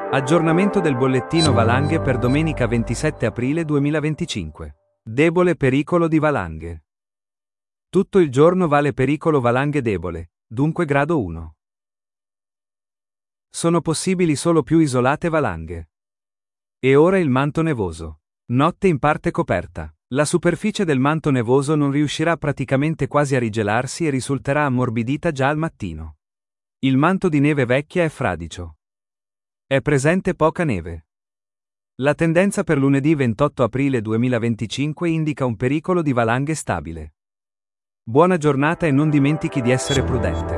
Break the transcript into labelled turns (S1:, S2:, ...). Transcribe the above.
S1: Aggiornamento del bollettino valanghe per domenica 27 aprile 2025. Debole pericolo di valanghe. Tutto il giorno vale pericolo valanghe debole, dunque grado 1. Sono possibili solo più isolate valanghe. E ora il manto nevoso. Notte in parte coperta. La superficie del manto nevoso non riuscirà praticamente quasi a rigelarsi e risulterà ammorbidita già al mattino. Il manto di neve vecchia è fradicio. È presente poca neve. La tendenza per lunedì 28 aprile 2025 indica un pericolo di valanghe stabile. Buona giornata e non dimentichi di essere prudente.